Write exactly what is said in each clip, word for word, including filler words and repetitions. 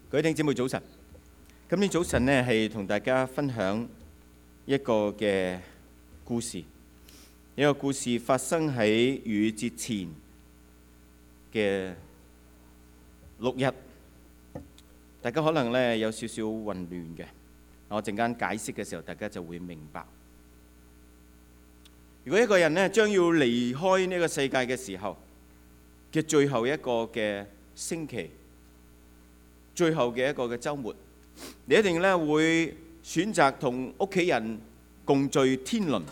各位弟兄姊妹早晨，今天早晨呢係同大家分享一個嘅故事。呢個故事發生喺逾越節前嘅六日，大家可能呢有少少混亂嘅。我陣間解釋嘅時候，大家就會明白。如果一個人呢將要離開呢個世界嘅時候嘅最後一個嘅星期，最後嘅一個嘅週末，你一定咧會選擇同屋企人共聚天倫。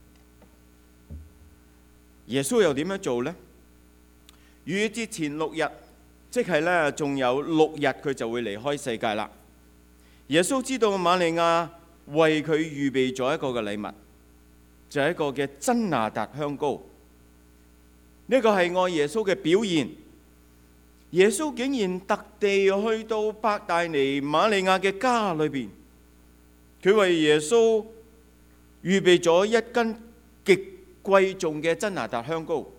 耶穌又點樣做呢？逾越節前六日，即係咧仲有六日佢就會離開世界啦。耶穌知道瑪利亞為佢預備咗一個嘅禮物，就係一個嘅真哪噠香膏。呢個係愛耶穌嘅表現。耶穌竟然特地去到伯大尼瑪利亞嘅家裏邊，佢為耶穌預備咗一斤極貴重嘅真哪噠香膏，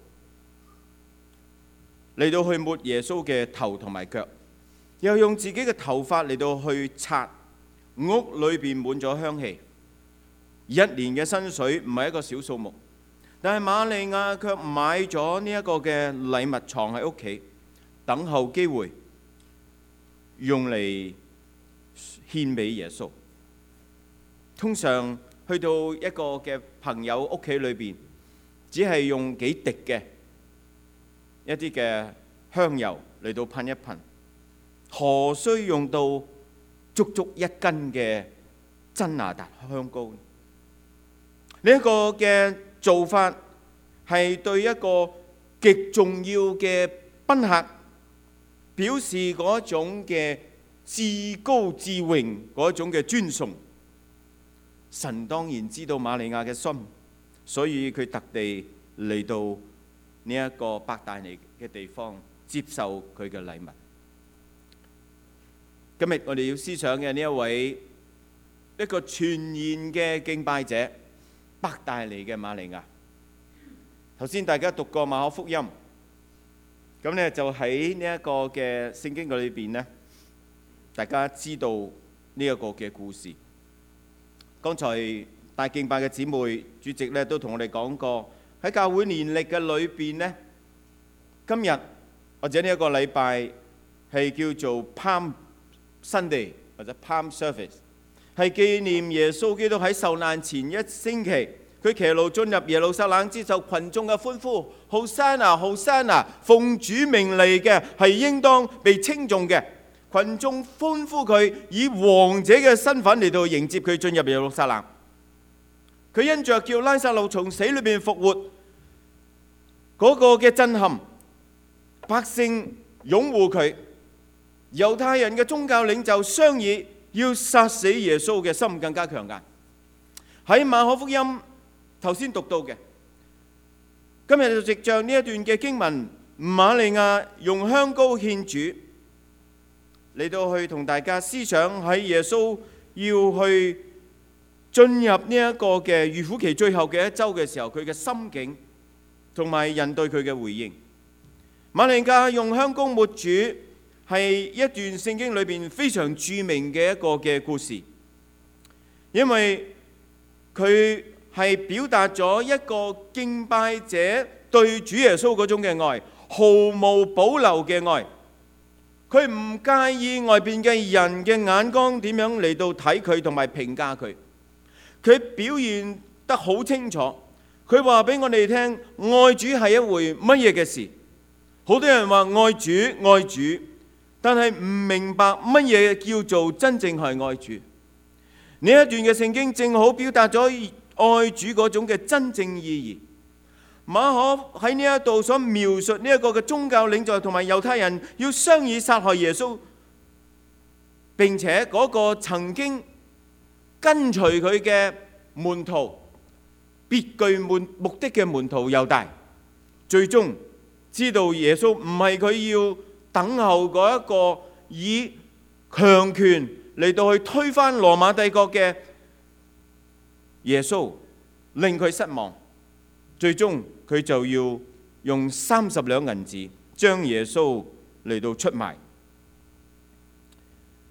嚟到去抹耶穌嘅頭同埋腳，又用自己嘅頭髮嚟到去擦，屋裏邊滿咗香氣。一年嘅薪水唔係一個小數目，但係瑪利亞卻買咗呢一個嘅禮物藏喺屋企，等候機會用嚟獻俾耶穌。通常去到一個嘅朋友屋企裏邊，只係用幾滴嘅一啲嘅香油嚟到噴一噴，何須用到足足一斤嘅真哪噠香膏呢？呢一個嘅做法係對一個極重要嘅賓客表示嗰種嘅至高至榮，嗰種嘅尊崇。神當然知道瑪利亞嘅心，所以佢特地嚟到呢一個伯大尼嘅地方接受佢嘅禮物。今日我哋要思想嘅呢一位一個全然嘅敬拜者，伯大尼嘅瑪利亞。頭先大家讀過馬可福音。咁咧就喺呢一個嘅聖經嘅裏邊呢，大家知道呢一個嘅故事。剛才帶敬拜嘅姊妹主席咧都同我哋講過，喺教會年曆嘅裏邊呢，今日或者呢一個禮拜係叫做 Palm Sunday 或者 Palm Service， 係紀念耶穌基督喺受難前一星期，佢騎驢進入耶路撒冷，接受群眾嘅歡呼，好山啊，好山啊，奉主命嚟嘅係應當被稱頌嘅。群眾歡呼佢，以王者嘅身份嚟到迎接佢進入耶路撒冷。佢因着叫拉撒路從死裏邊復活嗰個嘅震撼，百姓擁護佢，猶太人嘅宗教領袖商議要殺死耶穌嘅心更加強硬。喺馬可福音頭先讀到嘅，今日就藉着呢一段嘅經文，瑪利亞用香膏獻主，嚟到去同大家思想喺耶穌要去進入呢一個嘅預苦期最後嘅一週嘅時候，佢嘅心境同埋人對佢嘅回應。瑪利亞用香膏抹主係一段聖經裏邊非常著名嘅一個嘅故事，因為佢係表達咗一個敬拜者對主耶穌嗰種嘅愛，毫無保留嘅愛。佢唔介意外邊嘅人嘅眼光點樣嚟到睇佢同埋評價佢。佢表現得好清楚。佢話俾我哋聽，愛主係一回乜嘢嘅事。好多人話愛主愛主，但係唔明白乜嘢叫做真正係愛主。呢一段嘅聖經正好表達咗愛主嗰種嘅真正意義。馬可喺呢一度所描述呢一個嘅宗教領袖同埋猶太人要商議殺害耶穌，並且嗰個曾經跟隨佢嘅門徒，別具目的嘅門徒猶大，最終知道耶穌唔係佢要等候嗰一個以強權嚟到去推翻羅馬帝國嘅耶穌，令佢失望。最終佢就要用三十兩銀子將耶穌嚟到出賣。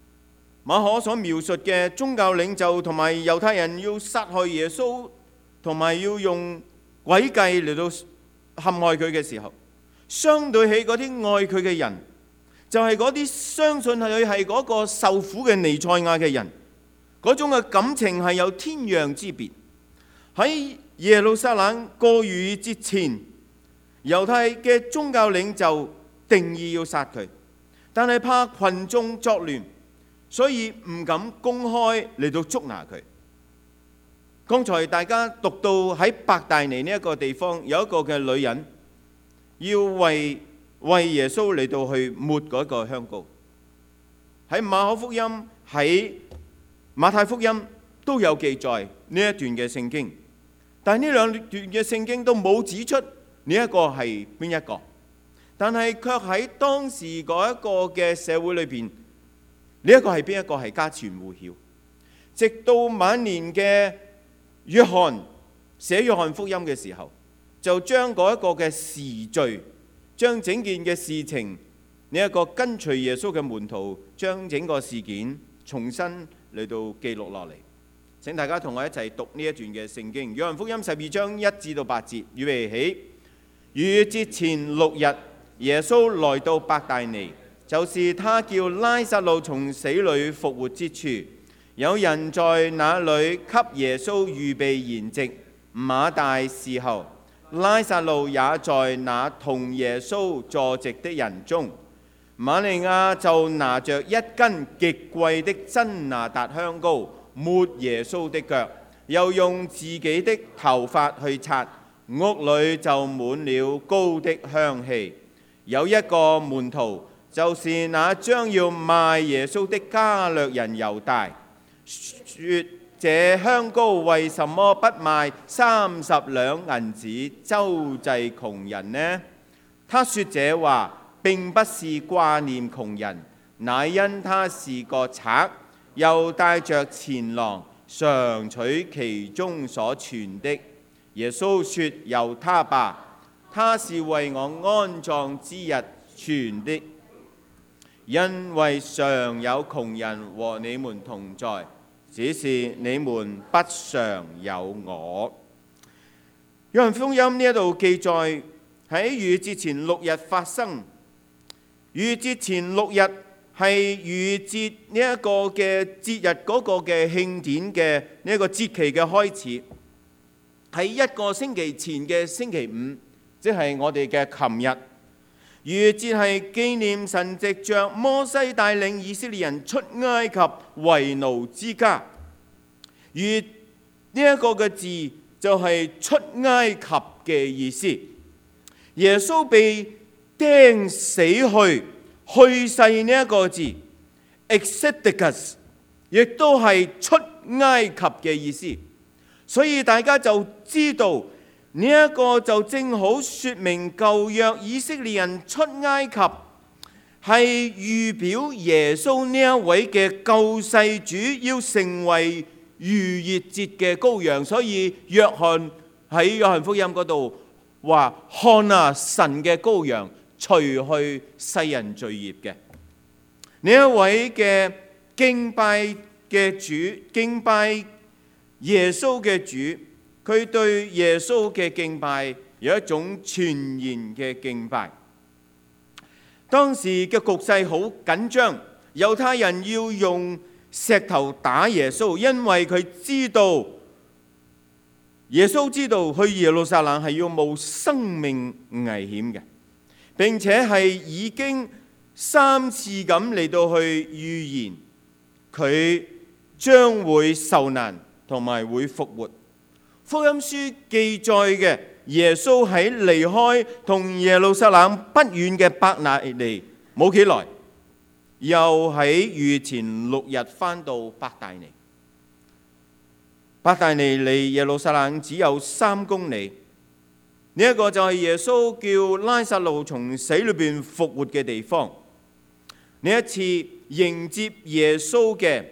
馬可所描述嘅宗教領袖同埋猶太人要殺害耶穌，同埋要用詭計嚟到陷害佢嘅時候，相對起嗰啲愛佢嘅人，就係嗰啲相信佢係嗰個受苦嘅彌賽亞嘅人，嗰種嘅感情係有天壤之別。喺耶路撒冷過逾越節前，猶太嘅宗教領袖定義要殺佢，但係怕群眾作亂，所以唔敢公開嚟到捉拿佢。剛才大家讀到喺伯大尼呢一個地方，有一個嘅女人要為為耶穌嚟到去抹嗰個香膏。喺馬可福音、喺馬太福音都有記載呢一段嘅聖經，但係呢兩段嘅聖經都冇指出呢一個係邊一個。但係卻喺當時嗰一個嘅社會裏邊，呢一個係邊一個係家傳戶曉。直到晚年嘅約翰寫約翰福音嘅時候，就將嗰一個嘅時序，將整件嘅事情，呢一個跟隨耶穌嘅門徒，將整個事件重新嚟到記錄落嚟。請大家同我一齊讀呢一段嘅聖經，約翰福音十二章一至到八節，預備起。逾越節前六日，耶穌來到伯大尼，就是他叫拉撒路從死裏復活之處。有人在那裏給耶穌預備筵席，馬大伺候，拉撒路也在那同耶穌坐席的人中。瑪利亞就拿着一斤極貴的真哪噠香膏抹耶穌的腳，又用自己的頭髮去擦，屋裏就滿了膏的香氣。有一個門徒，就是那將要賣耶穌的加略人猶大，說這香膏為什麼不賣三十兩銀子周濟窮人呢？他說這話並不是掛念窮人，乃因他是個賊，又帶着錢囊，常取其中所存的。耶穌說：由他吧，他是為我安葬之日存的，因為常有窮人和你們同在，只是你們不常有我。約翰福音呢一度記載喺逾越節前六日發生。逾越節前六日係逾越節呢一個嘅節日嗰個嘅慶典嘅呢一個節期嘅開始，喺一個星期前嘅星期五，即係我哋嘅琴日。逾越節係紀念神藉着摩西帶領以色列人出埃及為奴之家。逾呢一個嘅字就係出埃及嘅意思。耶穌被釘死去去世呢一個字 exodus 亦都係出埃及嘅意思，所以大家就知道呢一個就正好說明舊約以色列人出埃及係預表耶穌呢一位嘅救世主要成為逾越節嘅羔羊。所以約翰喺約翰福音嗰度話：看啊，神嘅羔羊，除去世人罪孽嘅。呢一位嘅敬拜嘅主，敬拜耶穌嘅主，佢對耶穌嘅敬拜有一種全然嘅敬拜。當時嘅局勢好緊張，猶太人要用石頭打耶穌，因為佢知道耶穌知道去耶路撒冷係要冒生命危險嘅，並且係已經三次咁嚟到去預言佢將會受難同埋會復活。福音書記載嘅耶穌喺離開同耶路撒冷不遠嘅伯大尼冇幾耐，又喺逾越前六日返到伯大尼。伯大尼離耶路撒冷只有三公里，呢一個就係耶穌叫拉撒路從死裏邊復活嘅地方。呢一次迎接耶穌嘅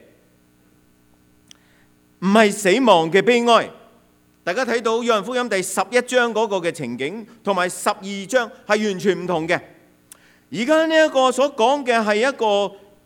唔係死亡嘅悲哀。大家睇到約翰福音第十一章嗰個嘅情景，同埋十二章係完全唔同嘅。而家呢一個所講嘅係一個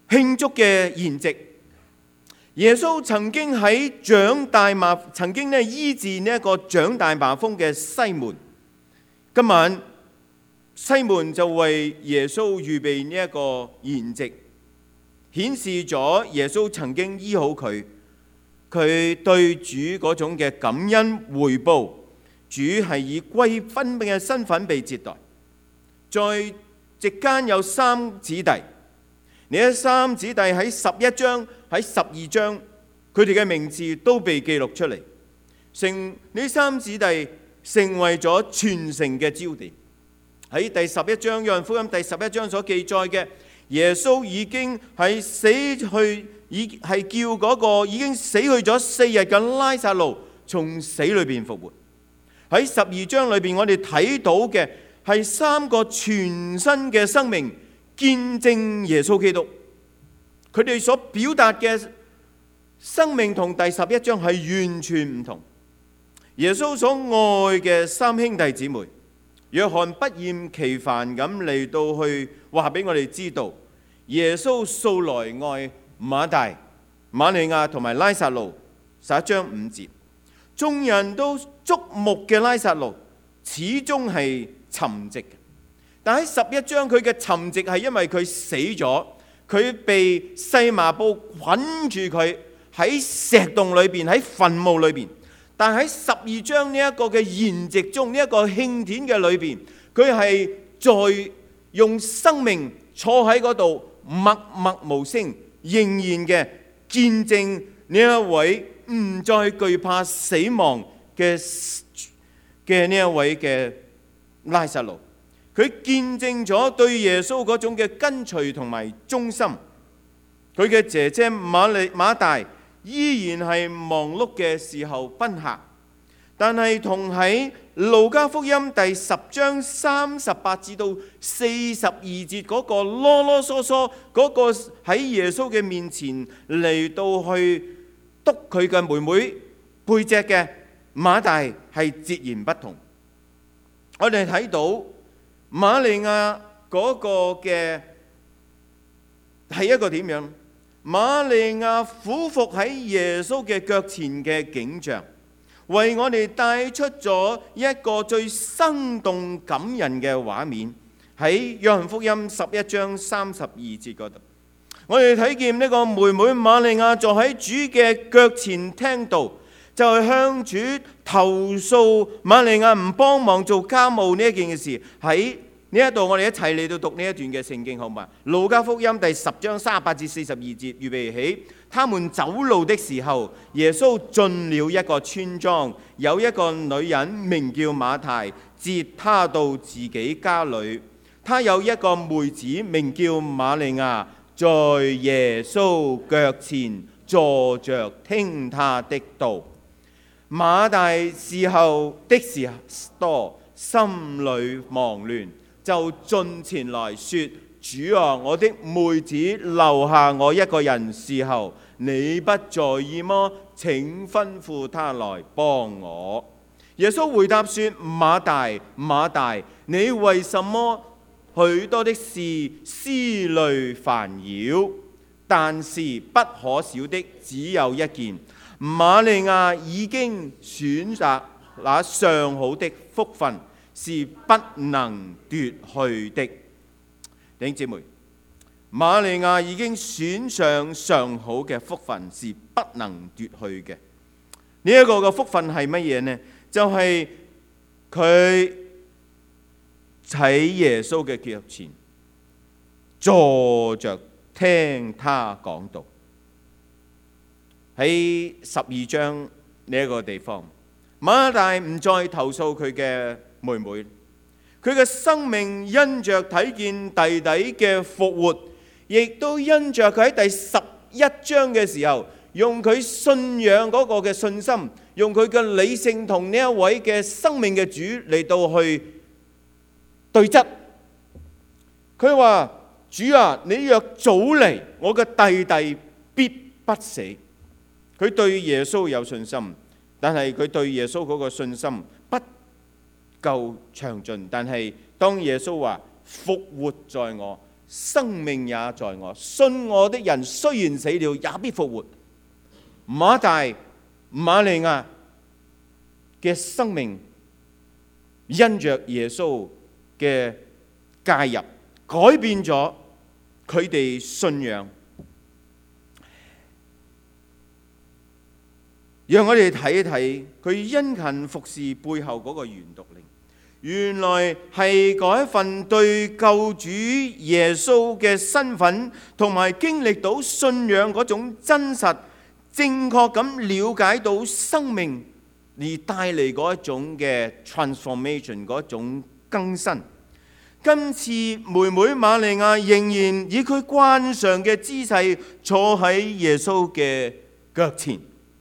慶祝嘅筵席。耶穌曾經喺長大麻，曾經咧醫治呢一個長大麻風嘅西門。今晚西門就為耶穌預備呢一個筵席，顯示咗耶穌曾經醫好佢，佢對主嗰種嘅感恩回報。主係以貴賓嘅身份被接待。在席間有三子弟，呢三子弟喺十一章、喺十二章，佢哋嘅名字都被記錄出嚟，成呢三子弟成為咗全城嘅焦點。喺第十一章，約翰福音第十一章所記載嘅，耶穌已經係死去，已係叫嗰個已經死去咗四日嘅拉撒路從死裏邊復活。喺十二章裏邊，我哋睇到嘅係三個全新嘅生命見證耶穌基督，佢哋所表達嘅生命同第十一章係完全唔同。耶穌所愛嘅三兄弟姊妹，約翰不厭其煩咁嚟到去話俾我哋知道，耶穌素來愛馬大、馬利亞同埋拉撒路。十一章五節，眾人都矚目嘅拉撒路始終係沉寂嘅，但喺十一章佢嘅沉寂係因為佢死咗，佢被細麻布捆住佢喺石洞裏邊，喺墳墓裏邊。但喺十二章呢一個嘅筵席中，呢、這、一個慶典嘅裏邊，佢係在用生命坐喺嗰度默默無聲，仍然嘅見證呢一位唔再懼怕死亡嘅嘅呢一位嘅拉撒路。佢見證咗對耶穌嗰種嘅跟隨同埋忠心。佢嘅姐姐馬利馬大依然係忙碌嘅時候賓客，但係同喺路加福音第十章三十八至到四十二節嗰個囉囉嗦嗦嗰個喺耶穌嘅面前嚟到去督佢嘅妹妹背脊嘅馬大係截然不同。我哋睇到瑪利亞嗰個嘅係一個點樣？瑪利亞俯伏喺耶穌嘅腳前嘅景象，為我哋帶出咗一個最生動感人嘅畫面。喺約翰福音十一章三十二節嗰度，我哋睇見呢個妹妹瑪利亞坐喺主嘅腳前聽道，就係向主投訴瑪利亞唔幫忙做家務呢一件嘅事。喺呢一度我哋一齊嚟到讀呢一段嘅聖經好嘛？路加福音第十章三十八至四十二節，預備起。他們走路的時候，耶穌進了一個村莊，有一個女人名叫馬太，接他到自己家裏。他有一個妹子名叫瑪利亞，在耶穌腳前坐着聽他的道。馬大伺候的事多，心裏忙亂，就進前來說：主啊，我的妹子留下我一個人伺候，你不在意麼？請吩咐他來幫我。耶穌回答說：馬大，馬大，你為什麼許多的事思慮煩擾？但是不可少的只有一件。瑪利亞已經選擇那上好的福分，是不能奪去的。弟兄姊妹，瑪利亞已經選上上好嘅福分，是不能奪去嘅。呢一個嘅福分係乜嘢呢？就係佢喺耶穌嘅腳前坐着聽他講道。喺十二章呢一個地方，馬大唔再投訴佢嘅妹妹，佢嘅生命因着睇見弟弟嘅復活，亦都因着佢喺第十一章嘅時候，用佢信仰嗰個嘅信心，用佢嘅理性同呢一位嘅生命嘅主嚟到去對質。佢話：主啊，你若早嚟，我嘅弟弟必不死。佢對耶穌有信心，但係佢對耶穌嗰個信心不夠詳盡。但係當耶穌話復活在我， 生命也在我，信我的人雖然死了，也必復活。馬大、馬利亞嘅生命因着耶穌嘅介入，改變咗佢哋信仰。讓我哋睇一睇佢殷勤服侍背後嗰個原動力，原來係嗰一份對救主耶穌嘅身份同埋經歷到信仰嗰種真實、正確咁了解到生命而帶嚟嗰一種嘅 transformation， 嗰一種更新。今次妹妹瑪利亞仍然以佢慣常嘅姿勢坐喺耶穌嘅腳前。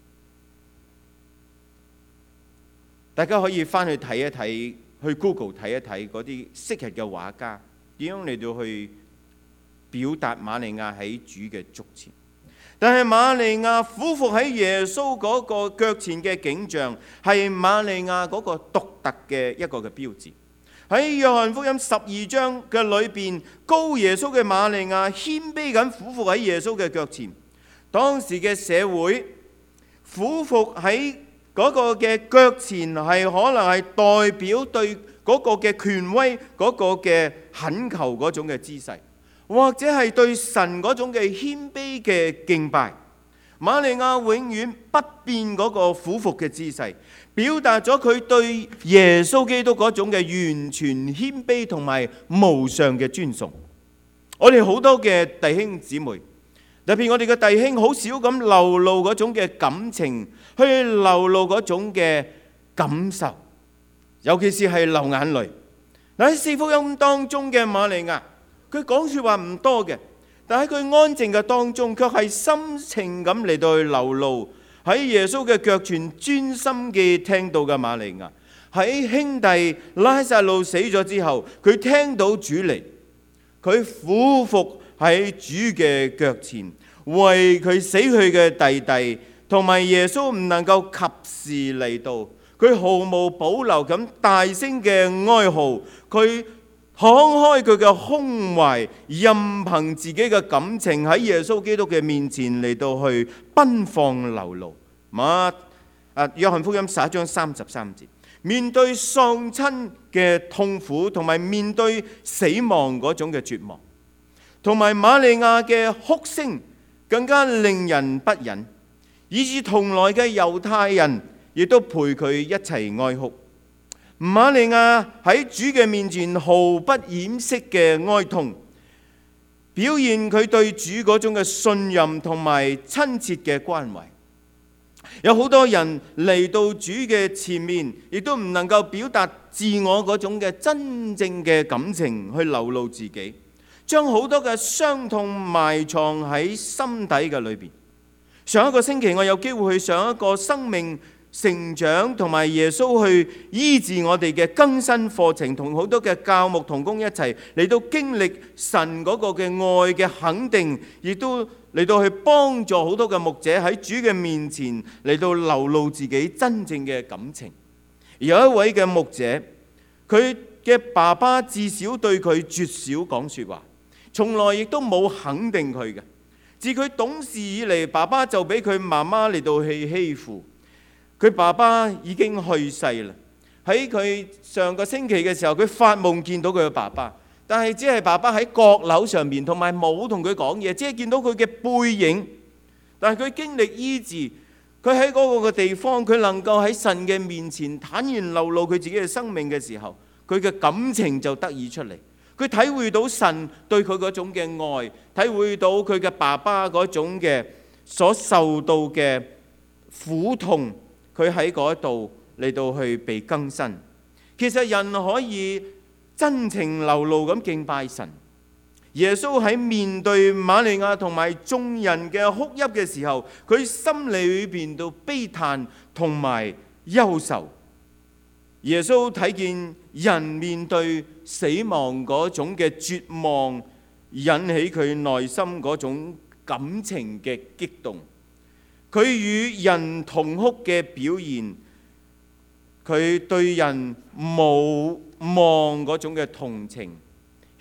大家可以翻去睇一睇，去 Google 睇一睇嗰啲昔日嘅畫家點樣嚟到去表達瑪利亞喺主嘅足前。但係瑪利亞俯伏喺耶穌嗰個腳前嘅景象，係瑪利亞嗰個獨特嘅一個嘅標誌。喺約翰福音十二章嘅裏邊，高耶穌嘅瑪利亞謙卑緊俯伏喺耶穌嘅腳前。當時嘅社會俯伏喺嗰個嘅腳前係可能係代表對嗰個嘅權威嗰個嘅懇求嗰種嘅姿勢，或者係對神嗰種嘅謙卑嘅敬拜。瑪利亞永遠不變嗰個俯伏嘅姿勢，表達咗佢對耶穌基督嗰種嘅完全謙卑同埋無上嘅尊崇。我哋好多嘅弟兄姊妹，特別我哋嘅弟兄好少咁流露嗰種嘅感情，去流露嗰種嘅感受，尤其是係流眼淚。喺四福音當中嘅瑪利亞，佢講説話唔多嘅，但喺佢安靜嘅當中，卻係深情咁嚟到去流露。喺耶穌嘅腳前專心嘅聽到嘅瑪利亞，喺兄弟拉撒路死咗之後，佢聽到主嚟，佢俯伏喺主嘅腳前，為佢死去嘅弟弟同埋耶穌唔能夠及時嚟到，佢毫無保留咁大聲嘅哀號，佢敞開佢嘅胸懷，任憑自己嘅感情喺耶穌基督嘅面前嚟到去奔放流露。馬啊，約翰福音十一章三十三節，面對喪親嘅痛苦，同埋面對死亡嗰種嘅絕望，同埋瑪利亞嘅哭聲更加令人不忍，以致同來嘅猶太人亦都陪佢一齊哀哭。瑪利亞喺主嘅面前毫不掩飾嘅哀痛，表現佢對主嗰種嘅信任同埋親切嘅關懷。有好多人嚟到主嘅前面，亦都唔能夠表達自我嗰種嘅真正嘅感情去流露自己，將好多嘅傷痛埋藏喺心底嘅裏邊。上一個星期我有機會去上一個生命成長同埋耶穌去醫治我哋嘅更新課程，同好多嘅教牧同工一齊嚟到經歷神嗰個嘅愛嘅肯定，亦都嚟到去幫助好多嘅牧者喺主嘅面前嚟到流露自己真正嘅感情。有一位嘅牧者，佢嘅爸爸至少對佢絕少講說話，從來亦都冇肯定佢嘅。自佢懂事以嚟，爸爸就俾佢媽媽嚟到去欺負。佢爸爸已經去世啦。喺佢上個星期嘅時候，佢發夢見到佢嘅爸爸，但係只係爸爸喺閣樓上面，同埋冇同佢講嘢，只係見到佢嘅背影。但係佢經歷醫治，佢喺嗰個嘅地方，佢能夠喺神嘅面前坦然流露佢自己嘅生命嘅時候，佢嘅感情就得以出嚟。佢體會到神對佢嗰種嘅愛，體會到佢嘅爸爸嗰種嘅所受到嘅苦痛。佢喺嗰度嚟到去被更新。其實人可以真情流露咁敬拜神。耶穌喺面對瑪利亞同埋眾人嘅哭泣嘅時候，佢心裏邊到悲嘆同埋憂愁。耶穌睇見人面對死亡嗰種嘅絕望，引起佢內心嗰種感情嘅激動。佢與人同哭嘅表現，佢對人無望嗰種嘅同情，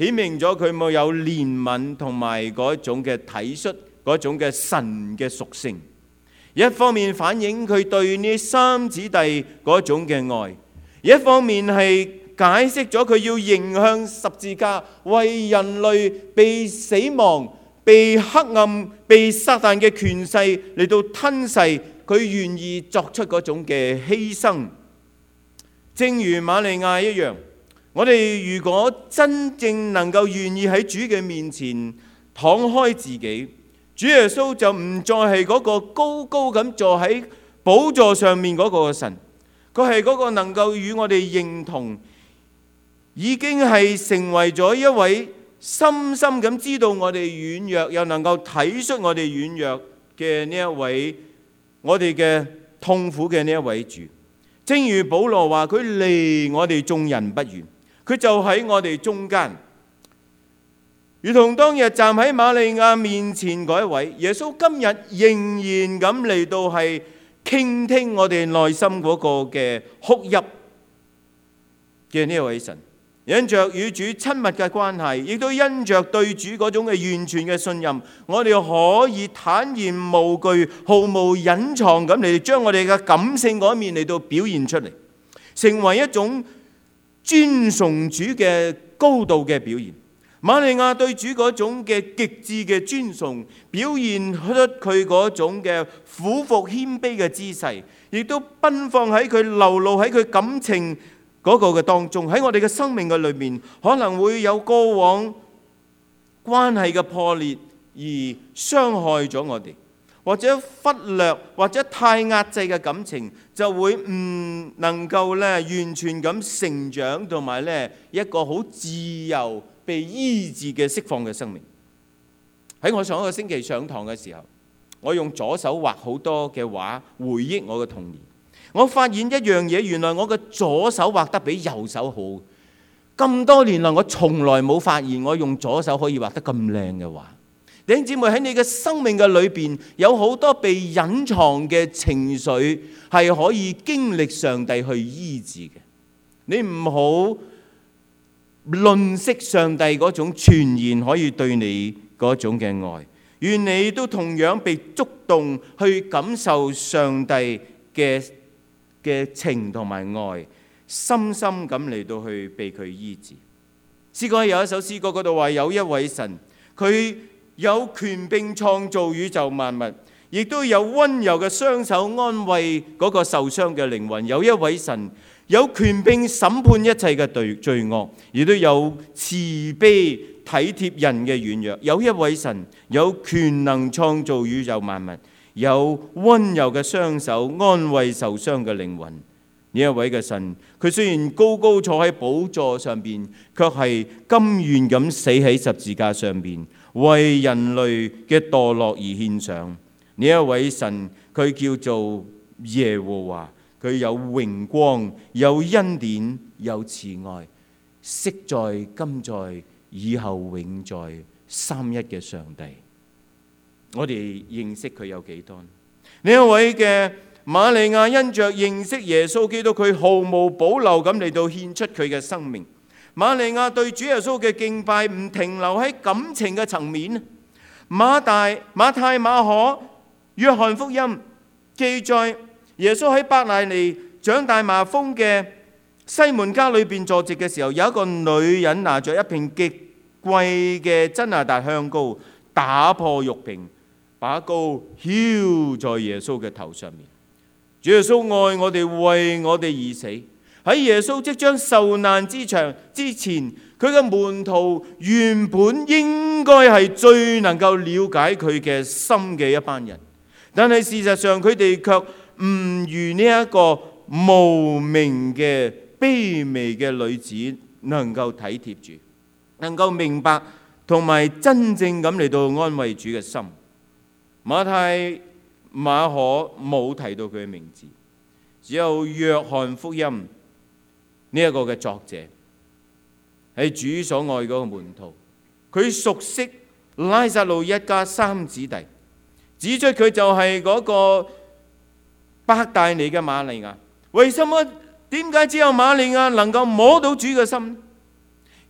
顯明咗佢冇有憐憫同埋嗰種嘅體恤，嗰種嘅神嘅屬性。一方面反映佢對呢三子弟嗰種嘅愛，一方面係解釋咗佢要迎向十字架，為人類被死亡、被黑暗、被撒旦嘅權勢嚟到吞噬，佢願意作出嗰種嘅犧牲。正如瑪利亞一樣，我哋如果真正能夠願意喺主嘅面前敞開自己，主耶穌就唔再係嗰個高高咁坐喺寶座上面嗰個神，佢係嗰個能夠與我哋認同，已經係成為咗一位深深咁知道我哋軟弱，又能夠體恤我哋軟弱嘅呢一位，我哋嘅痛苦嘅呢一位主。正如保羅話，佢離我哋眾人不遠，佢就喺我哋中間。如同當日站喺瑪利亞面前嗰一位，耶穌今日仍然咁嚟到係傾聽我哋內心嗰個嘅哭泣嘅呢位神。因着與主親密嘅關係，亦都因着對主嗰種嘅完全嘅信任，我哋可以坦然無懼、毫無隱藏咁嚟將我哋嘅感性嗰一面嚟到表現出嚟，成為一種尊崇主嘅高度嘅表現。瑪利亞對主嗰種嘅極致嘅尊崇，表現出佢嗰種嘅俯伏謙卑嘅姿勢，亦都奔放喺佢流露喺佢感情嗰個嘅當中。喺我哋嘅生命嘅裏面，可能會有過往關係嘅破裂而傷害咗我哋，或者忽略或者太壓制嘅感情，就會唔能夠咧完全咁成長，同埋咧一個好自由被醫治嘅釋放嘅生命。喺我上一個星期上堂嘅時候，我用左手畫好多嘅畫回憶我嘅童年。我發現一樣嘢，原來我嘅左手畫得比右手好。咁多年來，我從來冇發現我用左手可以畫得咁靚嘅畫。弟兄姊妹，喺你嘅生命嘅裏邊，有好多被隱藏嘅情緒係可以經歷上帝去醫治嘅。你唔好吝嗇上帝嗰種全然可以對你嗰種嘅愛，願你都同樣被觸動去感受上帝嘅嘅情同埋愛，深深咁嚟到去被佢醫治。詩歌有一首詩歌嗰度話，有一位神，佢有權柄創造宇宙萬物，亦都有溫柔嘅雙手安慰嗰個受傷嘅靈魂。有一位神有權柄審判一切嘅罪罪惡，亦都有慈悲體貼人嘅軟弱。有一位神有權能創造宇宙萬物，有溫柔嘅雙手安慰受傷嘅靈魂。呢一位嘅神，佢雖然高高坐喺寶座上邊，卻係甘願咁死喺十字架上邊，為人類嘅墮落而獻上。呢一位神，佢叫做耶和華，佢有榮光，有恩典，有慈愛，昔在、今在、以後永在，三一嘅上帝。我哋認識佢有幾多？呢一位嘅瑪利亞因着認識耶穌基督，佢毫無保留咁嚟到獻出佢嘅生命。瑪利亞對主耶穌嘅敬拜唔停留喺感情嘅層面。馬大、馬太、馬可、約翰福音記載，耶穌喺伯大尼長大麻風嘅西門家裏邊坐席嘅時候，有一個女人拿着一瓶極貴嘅真哪噠香膏，打破玉瓶，把膏澆在耶穌嘅頭上面。主耶穌愛我哋，為我哋而死。喺耶穌即將受難之場之前，佢嘅門徒原本應該係最能夠了解佢嘅心嘅一班人，但係事實上佢哋卻唔如呢一個無名嘅卑微嘅女子能夠體貼主，能夠明白同埋真正咁嚟到安慰主嘅心。馬太、馬可冇提到佢嘅名字，只有約翰福音呢一個嘅作者係主所愛嗰個門徒，佢熟悉拉撒路一家三子弟，指出佢就係嗰個伯大尼嘅瑪利亞。為什麼？點解只有瑪利亞能夠摸到主嘅心？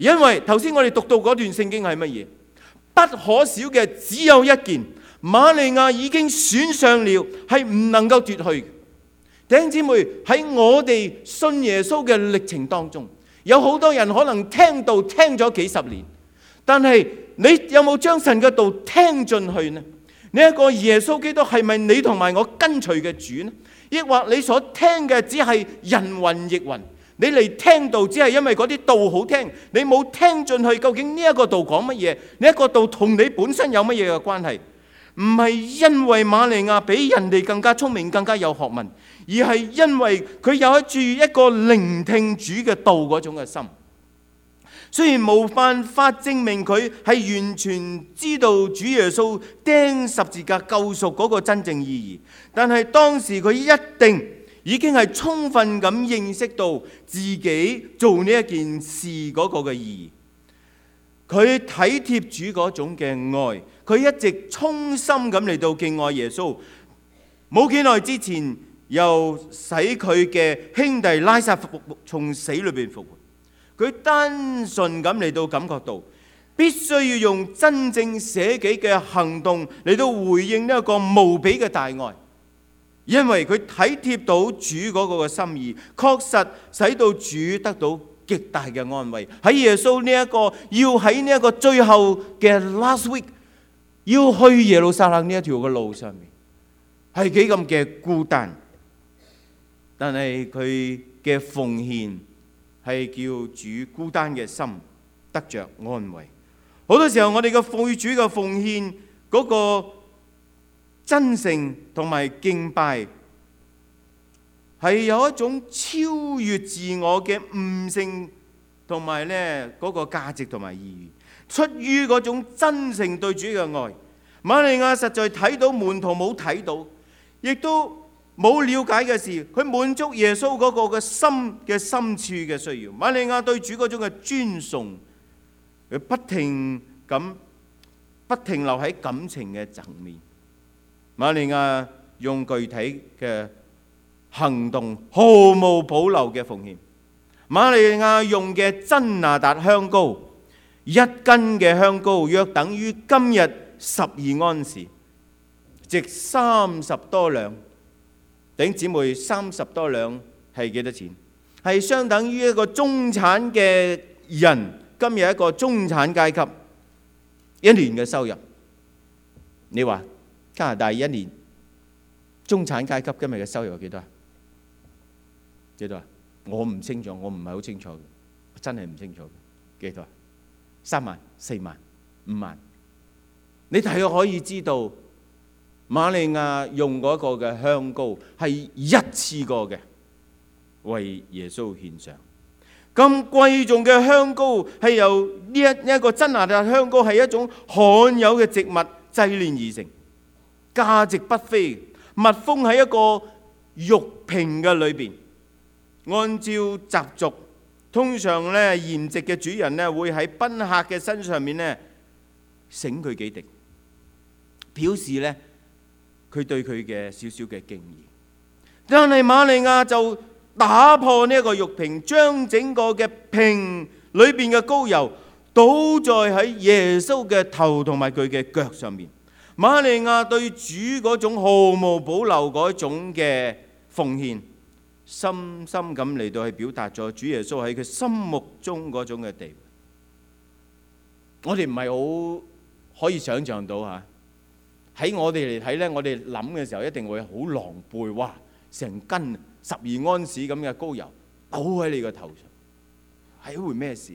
因為頭先我哋讀到嗰段聖經係乜嘢？不可少嘅只有一件，瑪利亞已經選上了，係唔能夠奪去。弟兄姊妹，喺我哋信耶穌嘅歷程當中，有好多人可能聽道聽咗幾十年，但係你有冇將神嘅道聽進去呢？呢一個耶穌基督係咪你同埋我跟隨嘅主呢？抑或你所聽嘅只係人云亦云？你嚟聽道只係因為嗰啲道好聽，你冇聽進去究竟呢一個道講乜嘢？呢一個道同你本身有乜嘢嘅關係？唔係因為瑪利亞比人哋更加聰明、更加有學問，而係因為佢有住一個聆聽主嘅道嗰種嘅心。雖然冇辦法證明佢係完全知道主耶穌釘十字架救贖嗰個真正意義，但係當時佢一定已經係充分咁認識到自己做呢一件事嗰個嘅意義。佢體貼主嗰種嘅愛，佢一直衷心咁嚟到敬愛耶穌。冇幾耐之前，又使佢嘅兄弟拉撒路從死裏邊復活。佢單純咁嚟到感覺到，必須要用真正捨己嘅行動嚟到回應呢一個無比嘅大愛，因為佢體貼到主嗰個嘅心意，確實使到主得到極大嘅安慰。喺耶穌呢一個要喺呢一個最後嘅 last week 要去耶路撒冷呢一條嘅路上面，係幾咁嘅孤單，但係佢嘅奉獻係叫主孤單嘅心得着安慰。好多時候我哋嘅對主嘅奉獻嗰個真誠同埋敬拜，係有一種超越自我嘅悟性同埋咧嗰個價值同埋意義，出於嗰種真誠對主嘅愛。瑪利亞實在睇到門徒冇睇到，亦都冇了解嘅事，佢滿足耶穌嗰個嘅心嘅深處嘅需要。瑪利亞對主嗰種嘅尊崇，佢不停咁不停留喺感情嘅層面。瑪利亞用具體嘅行動，毫無保留嘅奉獻。瑪利亞用嘅真哪噠香膏，一斤嘅香膏約等於今日十二安士，值三十多兩。弟兄姊妹，三十多兩係幾多錢？係相等於一個中產嘅人，今日一個中產階級一年嘅收入。你話加拿大一年中產階級今日嘅收入幾多啊？幾多啊？我唔清楚，我唔係好清楚嘅，我真係唔清楚嘅。幾多啊？三萬、四萬、五萬。你大概可以知道。瑪利亞用嗰個嘅香膏係一次過嘅為耶穌獻上，咁貴重嘅香膏係由呢一一個真哪噠香膏係一種罕有嘅植物製煉而成，價值不菲，密封喺一個玉瓶嘅裏邊。按照習俗，通常咧筵席嘅主人咧會喺賓客嘅身上面咧醒佢幾滴，表示咧佢對佢嘅少少嘅敬意。但係瑪利亞就打破呢一個玉瓶，將整個嘅瓶裏邊嘅膏油倒在喺耶穌嘅頭同埋佢嘅腳上面。瑪利亞對主嗰種毫無保留嗰種嘅奉獻，深深咁嚟到去表達咗主耶穌喺佢心目中嗰種嘅地位。我哋唔係好可以想像到嚇。喺我哋嚟睇呢，我哋諗嘅時候一定會好狼狽，哇！成斤十二安士咁嘅膏油倒喺你個頭上，係一回咩事？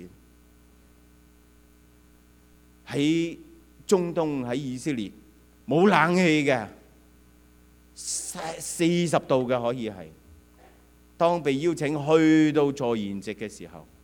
喺中東喺以色列冇冷氣嘅，四十度嘅可以係。當被邀請去到坐筵席嘅時候，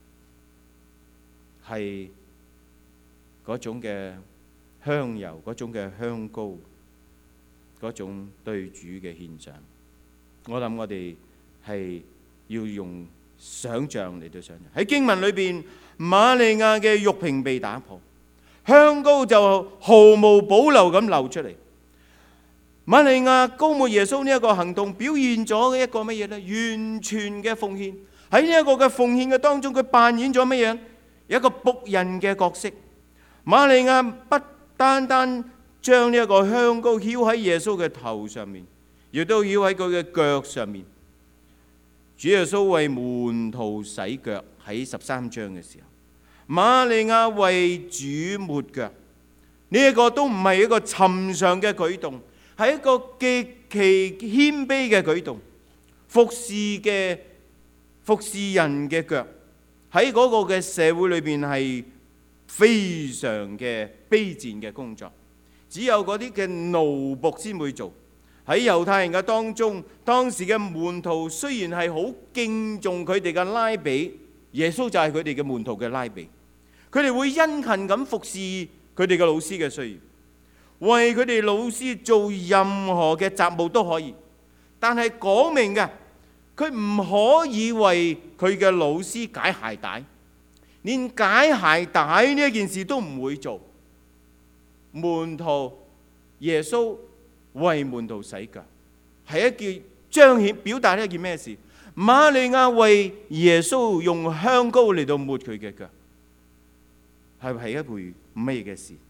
係嗰種嘅香油，嗰種嘅香膏，嗰種對主嘅獻上。我諗我哋係要用想像嚟到想像。喺經文裏邊，瑪利亞嘅玉瓶被打破，香膏就毫無保留咁流出嚟。瑪利亞膏抹耶穌呢一個行動，表現咗一個乜嘢呢？完全嘅奉獻。喺呢一個嘅奉獻嘅當中，佢扮演咗乜嘢？ 一個僕人嘅角色。瑪利亞不單單將呢一個香膏澆喺耶穌嘅頭上面，亦都澆喺佢嘅腳上面。主耶穌為門徒洗腳，喺十三章嘅時候，瑪利亞為主抹腳，呢一個都唔係一個尋常嘅舉動，係一個極其謙卑嘅舉動。服侍嘅服侍人嘅腳喺嗰個嘅社會裏邊係非常嘅卑賤嘅工作，只有嗰啲嘅奴僕先會做。喺猶太人嘅當中，當時嘅門徒雖然係好敬重佢哋嘅拉比，耶穌就係佢哋嘅門徒嘅拉比，佢哋會殷勤咁服侍佢哋嘅老師嘅需要，為佢哋老師做任何嘅雜務都可以。但係講明嘅，佢唔可以為佢嘅老師解鞋帶，連解鞋帶呢一件事都唔會做。門徒耶穌為門徒洗腳，係一件彰顯表達呢一件咩事？瑪利亞為耶穌用香膏嚟到抹佢嘅腳，係係一回咩嘅事？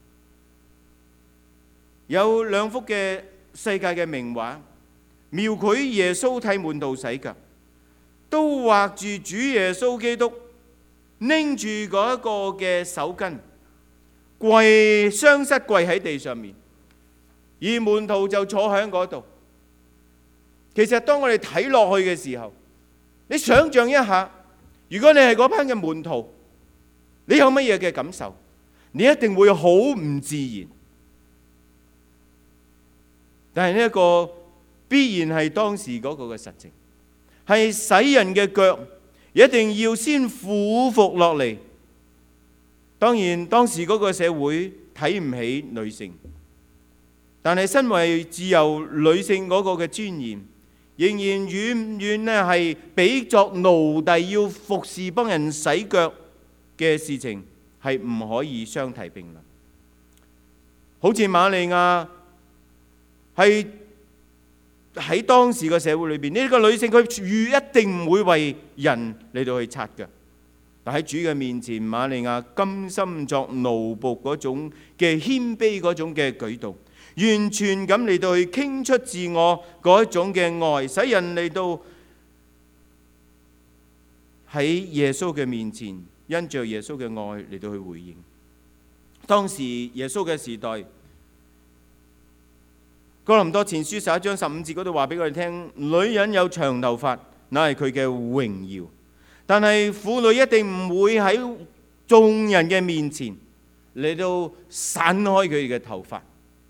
有兩幅嘅世界嘅名畫，描繪耶穌替門徒洗腳，都畫住主耶穌基督拎住嗰一個嘅手巾，跪雙膝跪喺地上面。而門徒就坐喺嗰度。其實當我哋睇落去嘅時候，你想象一下，如果你係嗰班嘅門徒，你有乜嘢嘅感受？你一定會好唔自然。但係呢一個必然係當時嗰個嘅實情，係洗人嘅腳一定要先俯伏落嚟。當然當時嗰個社會睇唔起女性，但係身為自由女性嗰個嘅尊嚴，仍然遠遠咧係比作奴隸要服侍幫人洗腳嘅事情係唔可以相提並論。好似瑪利亞係喺當時嘅社會裏邊，呢個女性佢預一定唔會為人嚟到去擦腳，但喺主嘅面前，瑪利亞甘心作奴僕嗰種嘅謙卑嗰種嘅舉動，完全咁嚟到去傾出自我嗰一種嘅愛，使人嚟到喺耶穌嘅面前，因着耶穌嘅愛嚟到去回應。當時耶穌嘅時代，哥林多前書十一章十五節嗰度話俾我哋聽，女人有長頭髮，那係佢嘅榮耀，但係婦女一定唔會喺眾人嘅面前嚟到散開佢哋嘅頭髮。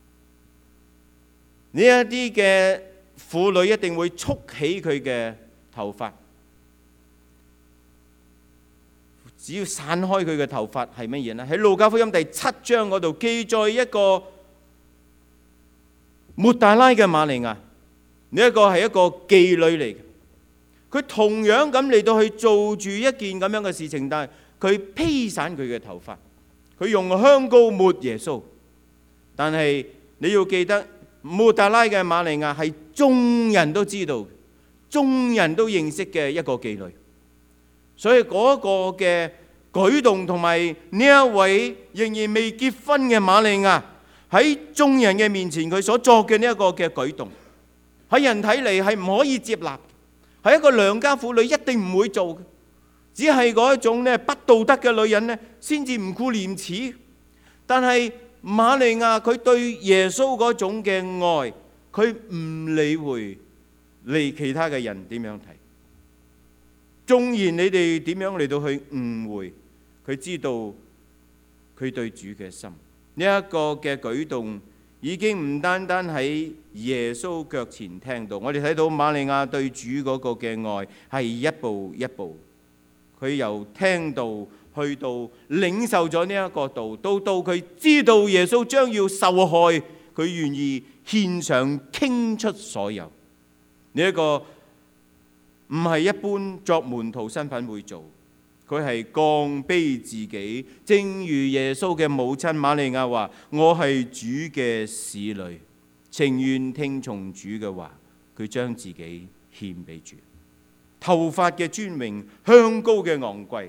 呢一啲嘅婦女一定會束起佢嘅頭髮，只要散開佢嘅頭髮係乜嘢呢？喺路加福音第七章嗰度記載一個抹大拉嘅瑪利亞，呢一個係一個妓女嚟嘅，佢同樣咁嚟到去做住一件咁樣嘅事情，但係佢披散佢嘅頭髮，佢用香膏抹耶穌。但係你要記得，抹大拉嘅瑪利亞係眾人都知道、眾人都認識嘅一個妓女，所以嗰個嘅舉動同埋呢一位仍然未結婚嘅瑪利亞喺眾人嘅面前佢所作嘅呢一個嘅舉動，喺人睇嚟係唔可以接納，係一個良家婦女一定唔會做嘅，只係嗰一種咧不道德嘅女人咧先至唔顧廉恥。但係瑪利亞佢對耶穌嗰種嘅愛，佢唔理會嚟其他嘅人點樣睇，縱然你哋點樣嚟到去誤會，佢知道佢對主嘅心。呢一個嘅舉動已經唔單單喺耶穌腳前聽到，我哋睇到瑪利亞對主嗰個嘅愛係一步一步，佢由聽到去到領受咗呢一個道，到到佢知道耶穌將要受害，佢願意獻上傾出所有。呢一個唔係一般作門徒身份會做，佢係降卑自己，正如耶穌嘅母親瑪利亞話：我係主嘅使女，情願聽從主嘅話。佢將自己獻俾主。頭髮嘅尊榮，香膏嘅昂貴，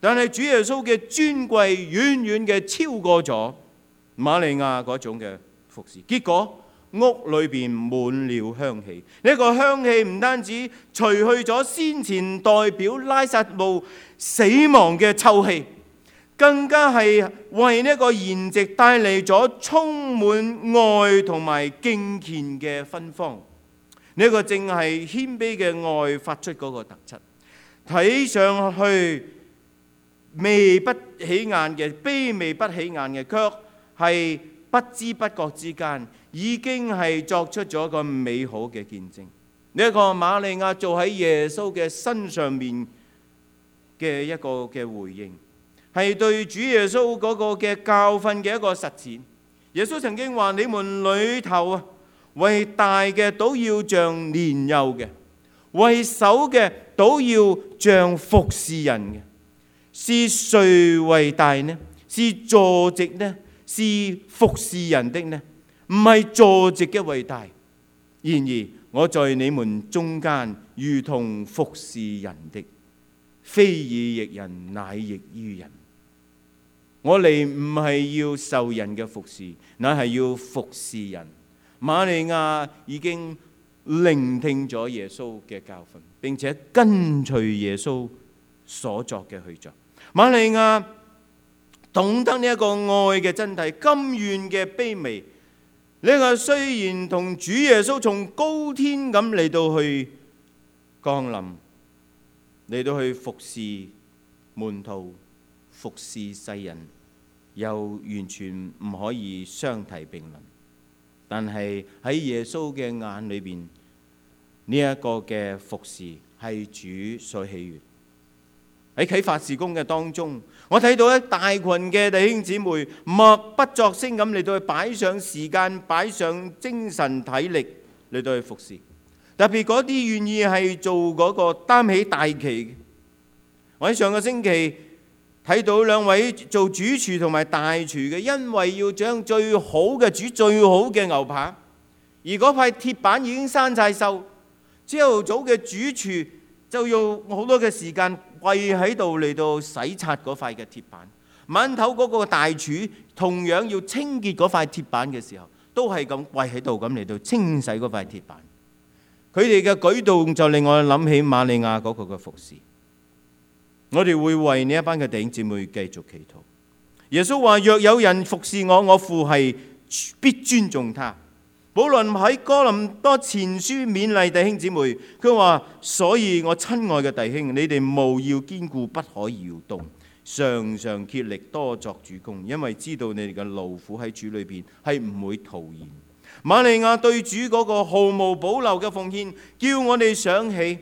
但係主耶穌嘅尊貴遠遠嘅超過咗瑪利亞嗰種嘅服侍。結果屋裏邊滿了香氣。呢、這個香氣唔單止除去咗先前代表拉撒路死亡嘅臭氣，更加係為呢個筵席帶嚟咗充滿愛同埋敬虔嘅芬芳。呢、這個正係謙卑嘅愛發出嗰個特質，睇上去微不起眼嘅，卑微不起眼嘅，卻係不知不覺之間已經係作出咗個美好嘅見證。呢、這、一個瑪利亞做喺耶穌嘅身上面嘅一個嘅回應，係對主耶穌嗰個嘅教訓嘅一個實踐。耶穌曾經話：你們裏頭啊，為大嘅都要像年幼嘅，為首嘅都要像服侍人嘅。是誰為大呢？是坐席呢？是服侍人的呢？唔係坐席嘅為大。然而我在你們中間，如同服侍人的，非以役人，乃役於人。我嚟唔係要受人嘅服侍，乃係要服侍人。瑪利亞已經聆聽咗耶穌嘅教訓，並且跟隨耶穌所作嘅去做。瑪利亞懂得呢一個愛嘅真諦，甘願嘅卑微。呢、這個雖然同主耶穌從高天咁嚟到去降臨，嚟到去服侍門徒、服侍世人，又完全唔可以相提並論。但係喺耶穌嘅眼裏邊，呢、這、一個嘅服侍係主所喜悅。喺啟發事工嘅當中，我睇到一大群嘅弟兄姊妹默不作聲咁嚟到去擺上時間、擺上精神體力嚟到去服侍。特別嗰啲願意係做嗰個擔起大旗嘅。我喺上個星期睇到兩位做主廚同埋大廚嘅，因為要將最好嘅煮最好嘅牛扒，而嗰塊鐵板已經生晒鏽，朝頭早嘅主廚就用好多嘅時間跪喺度嚟到洗刷嗰塊嘅鐵板。晚頭嗰個大廚同樣要清潔嗰塊鐵板嘅時候，都係咁跪喺度咁嚟到清洗嗰塊鐵板。佢哋嘅舉動就令我諗起瑪利亞嗰個嘅服侍。我哋會為呢一班嘅弟兄姊妹繼續祈禱。耶穌話：若有人服侍我，我父係必尊重他。保羅喺哥林多前書勉勵弟兄姊妹，佢話：所以我親愛嘅弟兄，你哋務要堅固，不可搖動，常常竭力多作主工，因為知道你哋嘅勞苦喺主裏邊係唔會徒然。瑪利亞對主嗰個毫無保留嘅奉獻，叫我哋想起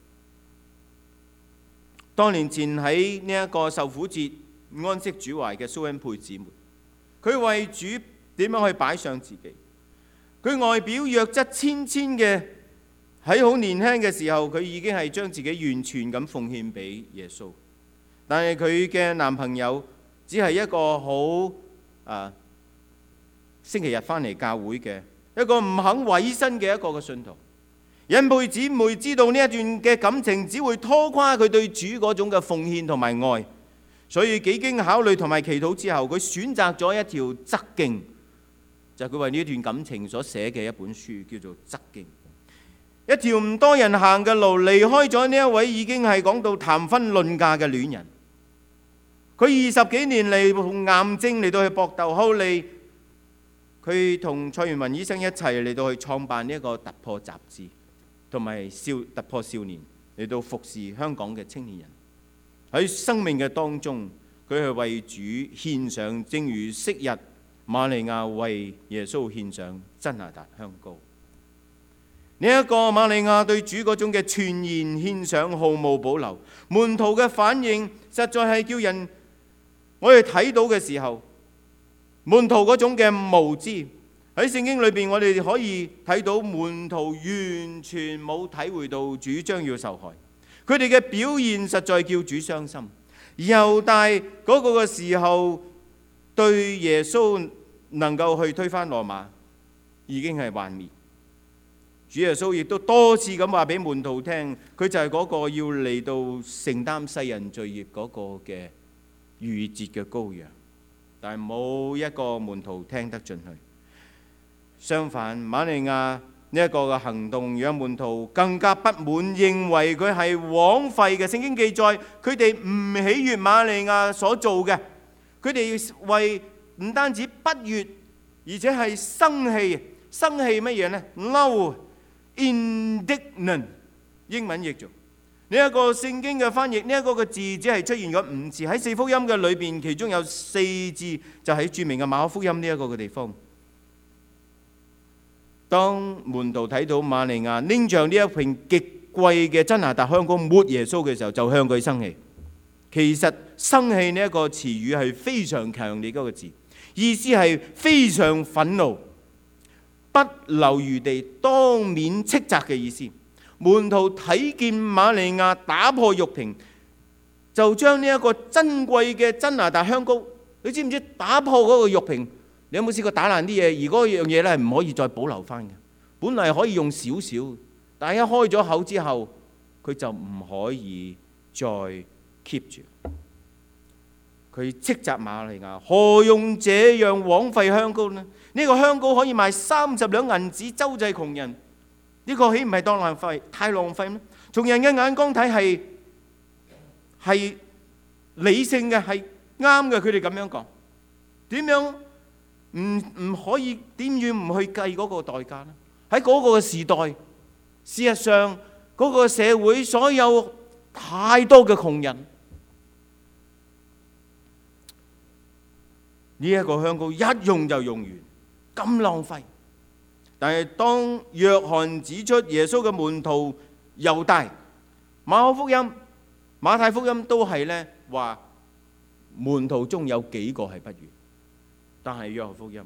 多年前喺呢一個受苦節安息主懷嘅蘇恩佩姊妹，佢為主點樣去擺上自己？佢外表弱質纖纖嘅，喺好年輕嘅時候，佢已經係將自己完全咁奉獻俾耶穌。但係佢嘅男朋友只係一個好啊星期日返嚟教會嘅一個唔肯委身嘅一個嘅信徒。恩佩姊妹知道呢一段嘅感情只會拖垮佢對主嗰種嘅奉獻同埋愛，所以幾經考慮同埋祈禱之後，佢選擇咗一條側徑，就係佢為呢一段感情所寫嘅一本書，叫做《側徑》。一條唔多人行嘅路，離開咗呢一位已經係講到談婚論嫁嘅戀人。佢二十幾年嚟同癌症嚟到去搏鬥，後嚟佢同蔡元文醫生一齊嚟到去創辦呢一個突破雜誌，同埋少突破少年嚟到服侍香港嘅青年人。喺生命嘅當中，佢係為主獻上，正如昔日瑪利亞為耶穌獻上真哪噠香膏。呢、這、一個瑪利亞對主嗰種嘅全然獻上，毫無保留，門徒嘅反應實在係叫人我哋睇到嘅時候，門徒嗰種嘅無知。喺聖經裏邊，我哋可以睇到門徒完全冇體會到主將要受害，佢哋嘅表現實在叫主傷心。猶大嗰個嘅時候，對耶穌能夠去推翻羅馬已經係幻滅。 主耶穌亦都多次咁話俾門徒聽，佢就係嗰個要嚟到承擔世人罪孽嗰個嘅逾節嘅羔羊。但係冇一個門徒聽得進去。相反，瑪利亞呢一個嘅行動讓門徒更加不滿，認為佢係枉費嘅。聖經記載，佢哋唔喜悅瑪利亞所做嘅，佢哋為唔單止不悅，而且係生氣。生氣乜嘢呢？嬲 indignant 英文譯做呢一個聖經嘅翻譯，呢一個嘅字只係出現咗五次喺四福音嘅裏邊，其中有四字就喺著名嘅馬可福音呢一個嘅地方。當門徒睇到瑪利亞拎着呢一瓶極貴嘅真哪噠香膏抹耶穌嘅時候，就向佢生氣。其實生氣呢一個詞語係非常強烈嗰個字，意思係非常憤怒，不留餘地當面斥責嘅意思。門徒睇見瑪利亞打破玉瓶，就將呢一個珍貴嘅真哪噠香膏，你知唔知打破嗰個玉瓶？你有冇試過打爛啲嘢？而嗰樣嘢咧係唔可以再保留翻嘅。本嚟可以用少少，但係一開咗口之後，佢就唔可以再 keep 住。佢斥責瑪利亞：何用這樣枉費香膏呢？呢個香膏可以賣三十兩銀子周濟窮人，呢個豈唔係當浪費？太浪費咩？從人嘅眼光睇係係理性嘅，係啱嘅。佢哋咁樣講，點樣唔唔可以？點樣唔去計嗰個代價呢？喺嗰個時代，事實上嗰個社會所有太多嘅窮人，呢一個香膏一用就用完，咁浪費。但係當約翰指出耶穌嘅門徒猶大，馬可福音、馬太福音都係呢話門徒中有幾個係不悅，但係約翰福音，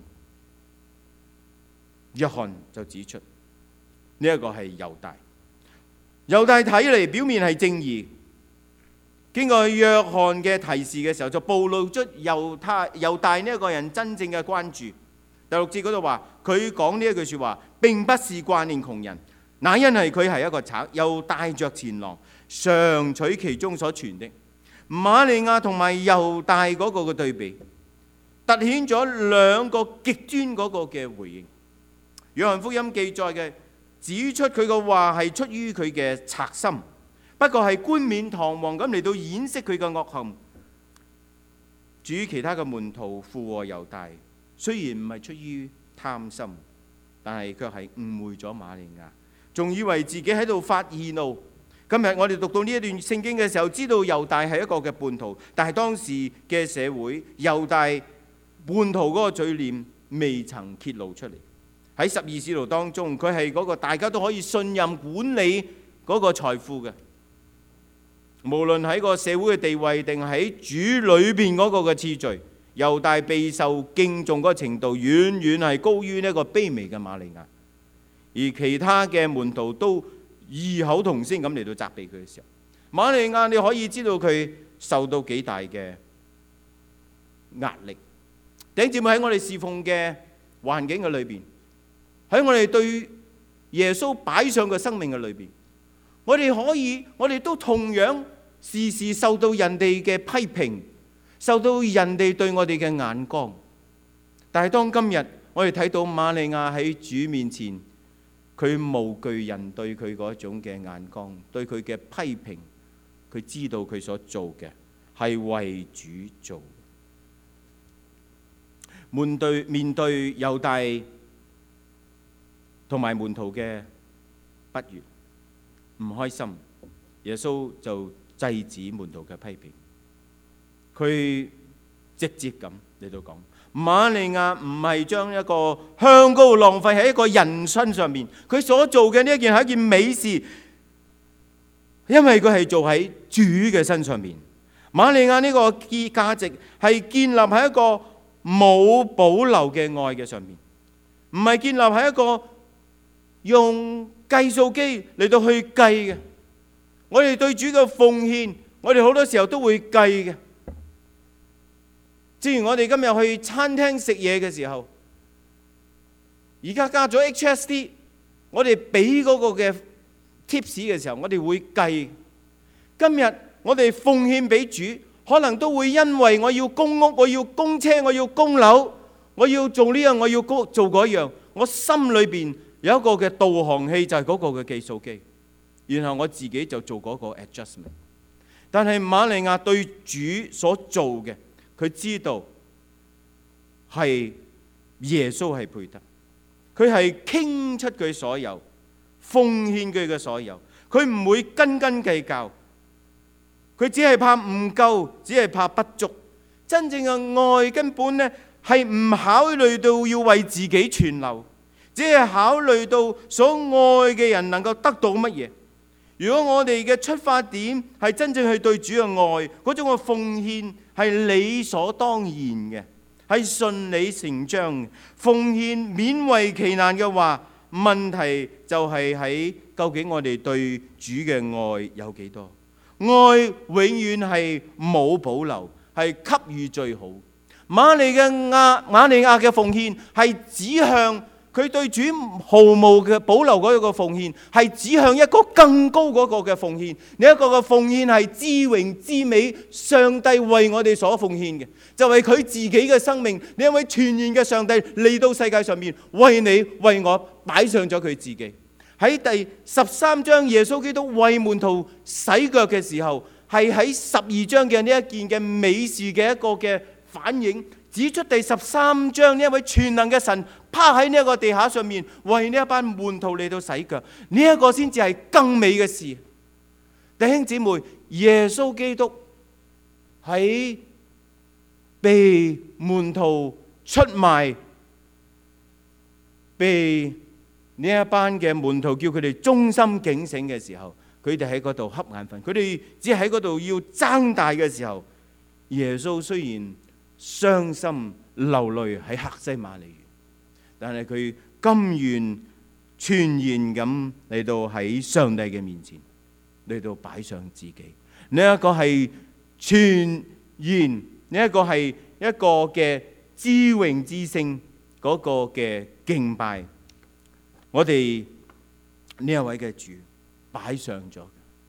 約翰就指出呢一個係猶大。猶大睇嚟表面係正義，經過約翰嘅提示嘅時候，就暴露出猶太猶大呢一個人真正嘅關注。第六節嗰度話，佢講呢一句説話並不是掛念窮人，那因係佢係一個賊，又帶着錢囊，常取其中所存的。瑪利亞同埋猶大嗰個嘅對比，突顯咗兩個極端嗰個嘅回應。約翰福音記載嘅指出佢嘅話係出於佢嘅賊心，不過係冠冕堂皇咁嚟到掩飾佢嘅惡行。至於其他嘅門徒附和猶大，雖然唔係出於貪心，但係卻係誤會咗瑪利亞，仲以為自己喺度發義怒。今日我哋讀到呢一段聖經嘅時候，知道猶大係一個嘅叛徒，但係當時嘅社會，猶大叛徒嗰個嘴臉未曾揭露出嚟。喺十二使徒當中，佢係嗰個大家都可以信任管理嗰個財富嘅，無論喺個社會嘅地位定喺主裏邊嗰個嘅次序，猶大備受敬重嗰個程度遠遠係高於呢一個卑微嘅瑪利亞，而其他嘅門徒都異口同聲咁嚟到責備佢嘅時候，瑪利亞你可以知道佢受到幾大嘅壓力。弟兄姊妹，喺我哋侍奉嘅環境嘅裏邊，喺我哋對耶穌擺上嘅生命嘅裏邊，我哋可以，我哋都同樣時時受到人哋嘅批評，受到人哋對我哋嘅眼光。但係當今日我哋睇到瑪利亞喺主面前，佢無懼人對佢嗰種嘅眼光，對佢嘅批評，佢知道佢所做嘅係為主做。面對面對猶大同埋門徒嘅不悅、唔開心，耶穌就制止門徒嘅批評。佢直接咁嚟到講，瑪利亞唔係將一個香膏浪費喺一個人身上面，佢所做嘅呢一件係一件美事，因為佢係做喺主嘅身上面。瑪利亞呢個價值係建立喺一個冇保留嘅愛嘅上面，唔係建立喺一個用計數機嚟到去計嘅。我哋對主嘅奉獻，我哋好多時候都會計嘅。正如我哋今日去餐廳食嘢嘅時候，而家加咗 H S D， 我哋俾嗰個嘅 tips 嘅時候，我哋會計。今日我哋奉獻俾主，可能都會因為我要供屋，我要供車，我要供樓，我要做呢樣，我要做嗰樣，我心裏邊有一個嘅導航器，就係嗰個嘅計數機，然後我自己就做嗰個 adjustment。但係瑪利亞對主所做嘅，佢知道係耶穌係配得，佢係傾出佢所有，奉獻佢嘅所有，佢唔會斤斤計較，佢只係怕唔夠，只係怕不足。真正嘅愛根本呢係唔考慮到要為自己存留，只係考慮到所愛嘅人能夠得到乜嘢。如果我哋嘅出發點係真正去對主嘅愛，嗰種嘅奉獻係理所當然嘅，係順理成章嘅。奉獻勉為其難嘅話，問題就係喺究竟我哋對主嘅愛有幾多？愛永遠係冇保留，係給予最好。瑪利亞瑪利亞嘅奉獻係指向佢對主毫無嘅保留嗰個奉獻，係指向一個更高嗰個嘅奉獻。呢一個嘅奉獻係至榮至美，上帝為我哋所奉獻嘅，就係佢自己嘅生命。呢一位全然嘅上帝嚟到世界上面，為你為我擺上咗佢自己。喺第十三章，耶穌基督為門徒洗腳嘅時候，係喺十二章嘅呢一件嘅美事嘅一個嘅反映，指出第十三章呢一位全能嘅神趴喺呢一個地下上面，為呢一班門徒嚟到洗腳，呢一個先至係更美嘅事。弟兄姊妹，耶穌基督喺被門徒出賣，被呢一班嘅門徒叫佢哋忠心警醒嘅時候，佢哋喺嗰度瞌眼瞓，佢哋只係喺嗰度要爭大嘅時候，耶穌雖然傷心流淚喺客西馬尼園，但係佢甘願全然咁嚟到喺上帝嘅面前嚟到擺上自己。呢一個係全然，呢一個係一個嘅至榮至聖嗰個嘅敬拜。我哋呢一位嘅主擺上咗，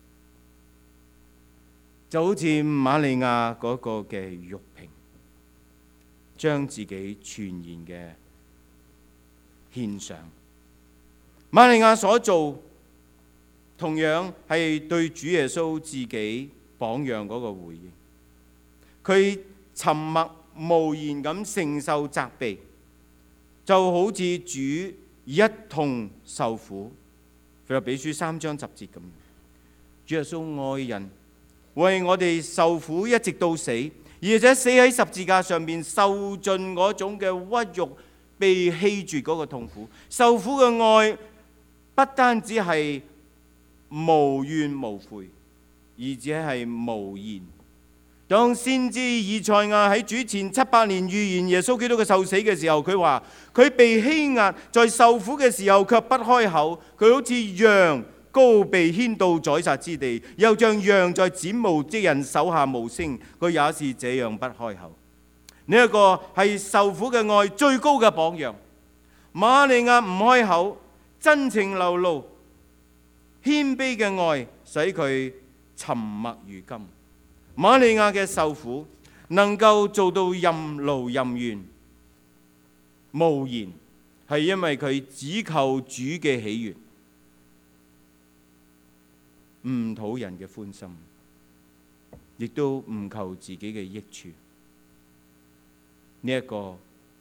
就好似瑪利亞嗰個嘅玉瓶，將自己全然嘅獻上。瑪利亞所做同樣係對主耶穌自己榜樣嗰個回應。佢沉默無言咁承受責備，就好似主一同受苦。腓立比書三章十節咁，主耶穌愛人，為我哋受苦一直到死，而且死喺十字架上面，受盡嗰種嘅屈辱，被棄絕嗰個痛苦。受苦嘅愛不單止係無怨無悔，而且係無言。當先知以賽亞喺主前七百年預言耶穌基督嘅受死嘅時候，佢話佢被欺壓，在受苦嘅時候卻不開口，佢好似羊羔被牽到宰殺之地，又像羊在剪毛之人手下無聲，佢也是這樣不開口。呢、這、一個係受苦嘅愛最高嘅榜樣。瑪利亞唔開口，真情流露，謙卑嘅愛使佢沉默如金。瑪利亞嘅受苦能夠做到任勞任怨無言，係因為佢只求主嘅喜悅，唔討人嘅歡心，亦都唔求自己嘅益處。呢、這、一個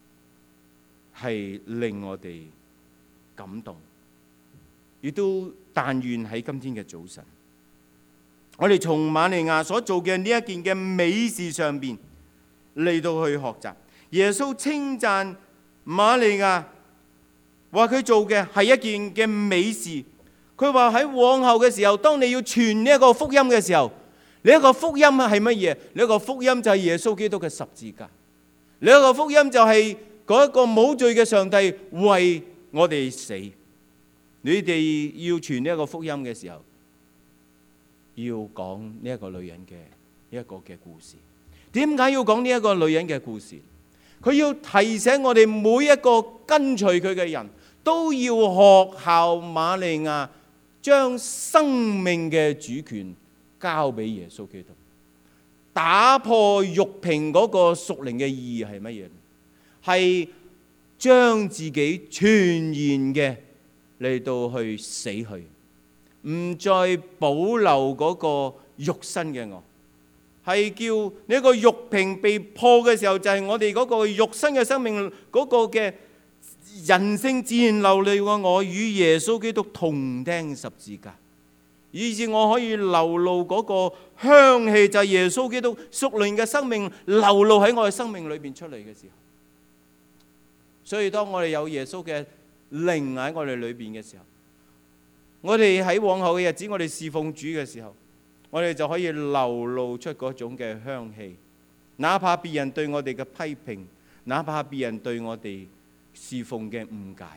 係令我哋感動，亦都但願喺今天嘅早晨，我哋從瑪利亞所做嘅呢一件嘅美事上邊嚟到去學習。耶穌稱讚瑪利亞，話佢做嘅係一件嘅美事。佢話喺往後嘅時候，當你要傳呢一個福音嘅時候，呢一個福音係乜嘢？呢一個福音就係耶穌基督嘅十字架。呢一個福音就係嗰一個冇罪嘅上帝為我哋死。你哋要傳呢一個福音嘅時候，要講呢一個女人嘅一個嘅故事。點解要講呢一個女人嘅故事？佢要提醒我哋每一個跟隨佢嘅人， 都要學效瑪利亞，將生命嘅主權交俾耶穌基督，打破玉瓶嗰個屬靈嘅意義係乜嘢？係將自己全然嘅嚟到去死去，唔再保留嗰個肉身嘅我，係叫呢一個玉瓶被破嘅時候，就係我哋嗰個肉身嘅生命嗰個嘅人性自然流利嘅我與耶穌基督同釘十字架，以致我可以流露嗰個香氣，就係耶穌基督屬靈嘅生命流露喺我嘅生命裏邊出嚟嘅時候。所以當我哋有耶穌嘅靈喺我哋裏邊嘅時候，我哋喺往後嘅日子，我哋侍奉主嘅時候，我哋就可以流露出嗰種嘅香氣，哪怕別人對我哋嘅批評，哪怕別人對我哋侍奉嘅誤解，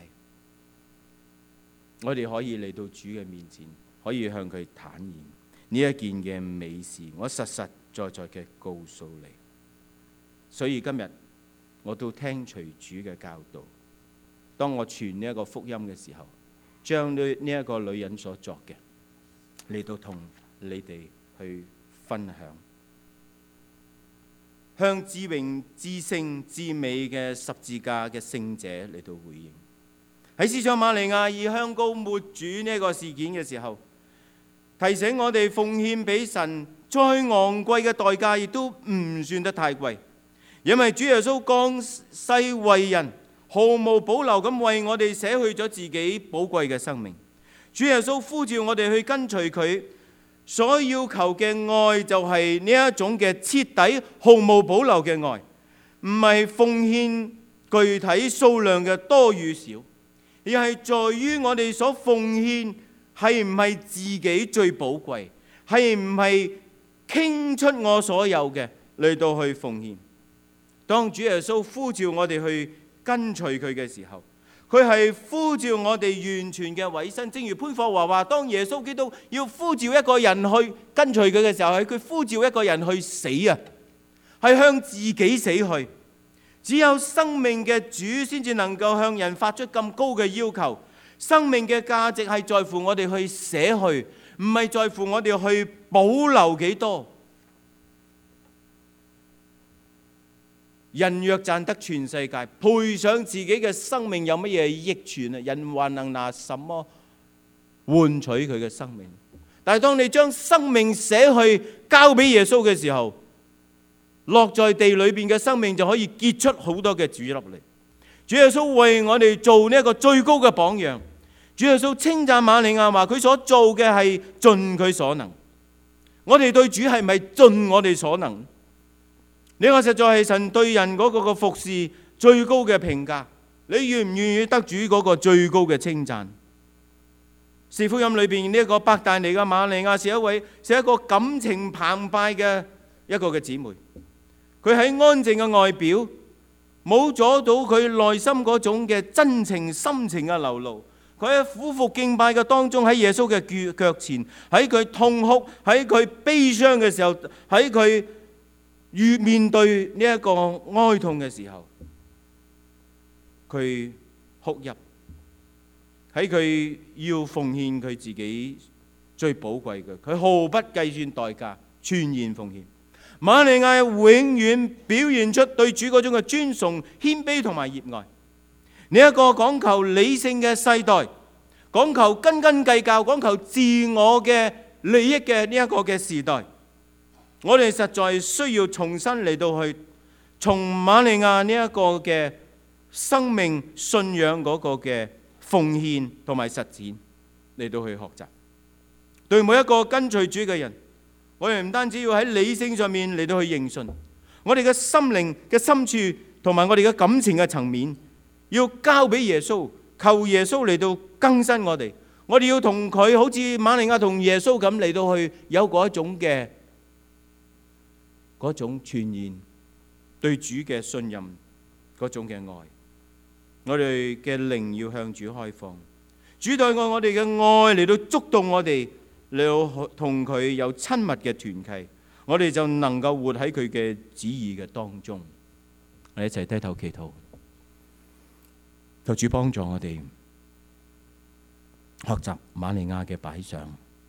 我哋可以嚟到主嘅面前，可以向佢坦言呢一件嘅美事，我實實在在嘅告訴你。所以今日我都聽隨主嘅教導，當我傳呢一個福音嘅時候，將呢呢一個女人所作嘅嚟到同你哋去分享，向至榮至聖至美嘅十字架嘅聖者嚟到回應。喺司長瑪利亞以香膏抹主呢個事件嘅時候，提醒我哋奉獻俾神再昂貴嘅代價亦都唔算得太貴，因為主耶穌降世為人，毫無保留咁為我哋捨去咗自己寶貴嘅生命。主耶穌呼召我哋去跟隨佢，所要求嘅愛就係呢一種嘅徹底毫無保留嘅愛，唔係奉獻具體數量嘅多與少，而係在於我哋所奉獻係唔係自己最寶貴，係唔係傾出我所有嘅嚟到去奉獻。當主耶穌呼召我哋去跟隨佢嘅時候，佢係呼召我哋完全嘅委身。正如潘霍華話，當耶穌基督要呼召一個人去跟隨佢嘅時候，係佢呼召一個人去死啊，係向自己死去。只有生命嘅主先至能夠向人發出咁高嘅要求。生命嘅價值係在乎我哋去捨去，唔係在乎我哋去保留幾多。人若賺得全世界，賠上自己嘅生命，有乜嘢益處啊？人還能拿什麼換取佢嘅生命？但係當你將生命捨去交俾耶穌嘅時候，落在地裏邊嘅生命就可以結出好多嘅主粒嚟。主耶穌為我哋做呢一個最高嘅榜樣。主耶穌稱讚瑪利亞話，佢所做嘅係盡佢所能。我哋對主係咪盡我哋所能？呢個實在係神對人嗰個嘅服侍最高嘅評價。你願唔願意得主嗰個最高嘅稱讚？四福音裏邊呢一個伯大尼嘅瑪利亞是一位是一個感情澎湃嘅一個嘅姊妹。佢喺安靜嘅外表，冇阻到佢內心嗰種嘅真情深情嘅流露。佢喺俯伏敬拜嘅當中，喺耶穌嘅腳前，喺佢痛哭，喺佢悲傷嘅時候，喺佢越面對呢一個哀痛嘅時候，佢哭泣，喺佢要奉獻佢自己最寶貴嘅，佢毫不計算代價，全然奉獻。瑪利亞永遠表現出對主嗰種嘅尊崇、謙卑同埋熱愛。呢一個講求理性嘅世代，講求斤斤計較、講求自我嘅利益嘅呢一個嘅時代，我哋實在需要重新嚟到去從瑪利亞呢一個嘅生命信仰嗰個嘅奉獻同埋實踐嚟到去學習。對每一個跟隨主嘅人，我哋唔單止要喺理性上面嚟到去認信，我哋嘅心靈嘅深處同埋我哋嘅感情嘅層面，要交俾耶穌，求耶穌嚟到更新我哋。我哋要同佢好似瑪利亞同耶穌咁嚟到去有嗰一種嘅嗰種全然對主嘅信任，嗰種嘅愛。我哋嘅靈要向主開放，主對我我哋嘅愛嚟到觸動我哋，嚟到同佢有親密嘅團契，我哋就能夠活喺佢嘅旨意嘅當中。我哋一齊低頭祈禱，求主幫助我哋， 學習瑪利亞嘅擺上，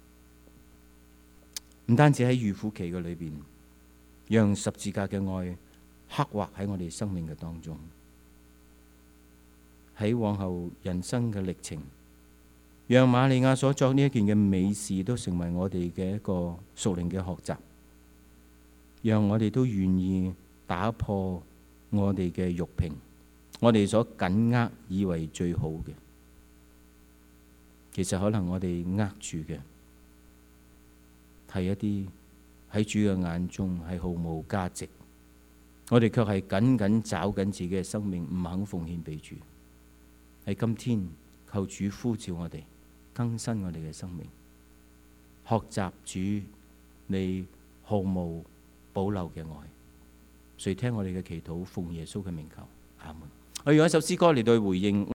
唔單止喺預苦期嘅裏邊，讓十字架嘅愛刻畫喺我哋生命嘅當中，喺往後人生嘅歷程，讓瑪利亞所作呢一件嘅美事都成為我哋嘅一個屬靈嘅學習，讓我哋都願意打破我哋嘅玉瓶，我哋所緊握以為最好嘅，其實可能我哋握住嘅係一啲喺主嘅眼中係毫無價值，我哋卻係緊緊抓緊自己嘅生命，唔肯奉獻俾主。喺今天，求主呼召我哋更新我哋嘅生命，學習主你毫無保留嘅愛。垂聽我哋嘅祈禱，奉耶穌嘅名求，阿門。我用一首詩歌嚟到回應。